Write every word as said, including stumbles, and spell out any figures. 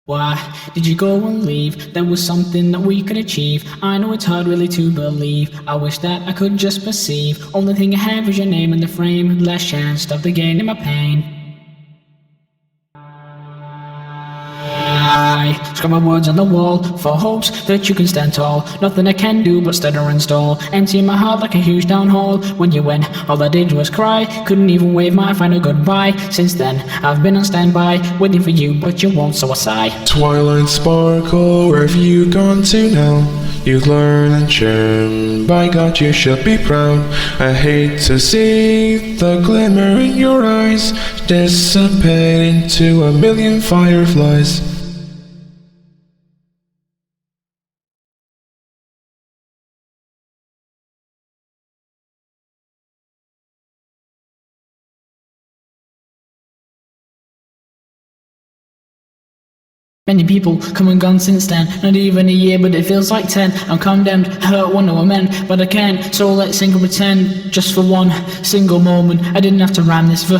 Why did you go and leave? There was something that we could achieve. I know it's hard really to believe. I wish that I could just perceive. Only thing I have is your name in the frame. Last chance, stop the gain in my pain. I scribble my words on the wall for hopes that you can stand tall. Nothing I can do but stutter and stall. Empty in my heart like a huge down hall. When you went, all I did was cry. Couldn't even wave my final goodbye. Since then, I've been on standby, waiting for you, but you won't, so I sigh. Twilight sparkle, where have you gone to now? You've learned and churned, by God you should be proud. I hate to see the glimmer in your eyes dissipate into a million fireflies. Many people come and gone since then. Not even a year, but it feels like ten. I'm condemned, hurt, wonder what I meant, but I can't. So let's sing and pretend, just for one single moment. I didn't have to rhyme this verse.